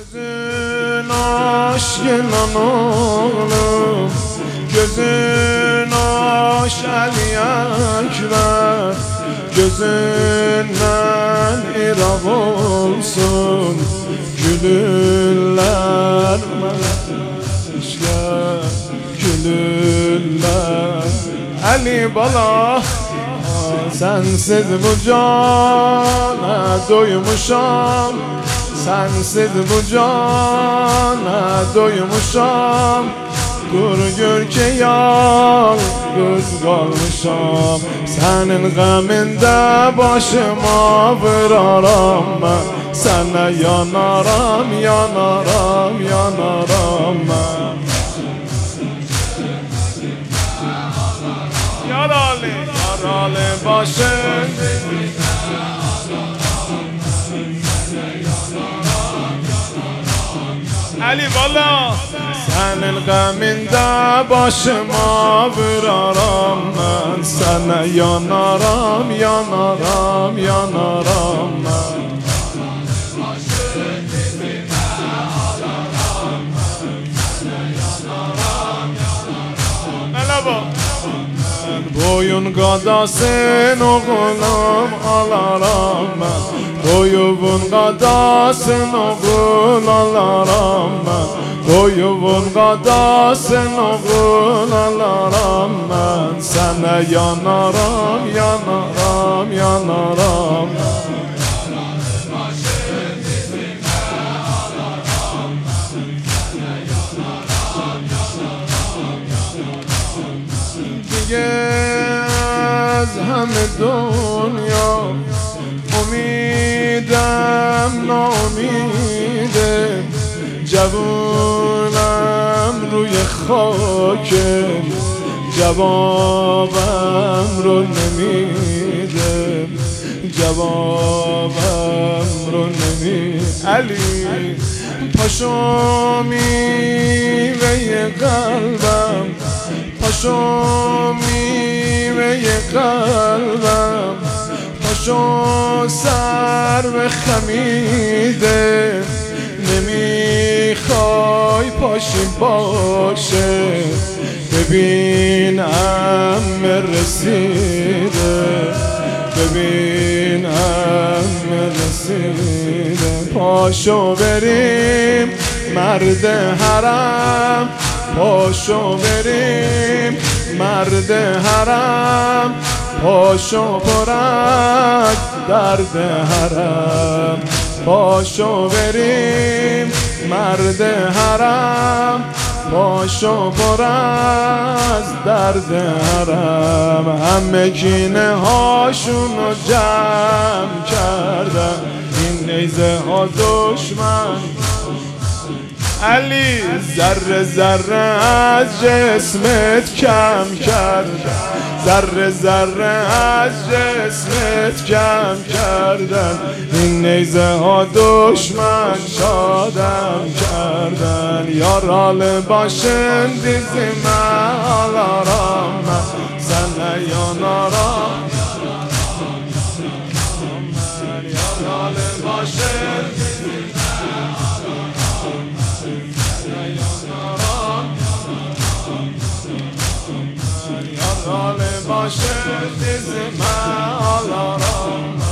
Gözün aşkından oğlum, gözün aş Ali Ekber, gözünden irak olsun gülüller melekler, gülüller. Ali bala sensiz bu cana doymuşam, sensiz bu cana doymuşam. Dur gör ki yalnız kalmışam, senin gaminde başıma vuraram ben. Sana yanaram, yanaram, yanaram ben. Yaralı, yaralı başım Ali valla senin gaminde başıma vuraram ben. Sana yanaram, yanaram, yanaram ben. Merhaba. Boyun kadasın oğlum alaram ben. Boyun kadasın oğul alaram ben. Boyun kadasın oğul alaram ben. Sana yanaram, yanaram, yanaram ben. Gez همه دنیا امیدم نامیده، جوونم روی خاک جوابم رو نمیده، جوابم رو نمیده. علی پاشو میوه قلبم، پاشو میوه قلبم، پاشو سر به خمیده. نمیخوای پاشی باشه، ببین عمه رسیده، ببین عمه رسیده. پاشو بریم مرد حرم، پاشو بریم مرد حرم، پاشو پرد درد حرم، پاشو بریم مرد حرم، پاشو پر از درد حرم. همه کینه هاشونو جمع کردن، این نیزه ها دشمن. علی ذره ذره از جسمت کم کردن، ذره ذره از جسمت کم کردن. این نیزه ها دشمن شادم کردن. یارال باشن دیزی من آلارم من، سنه یانارم. یارال باشن دیزی یارال باشه دیزی من آلارم.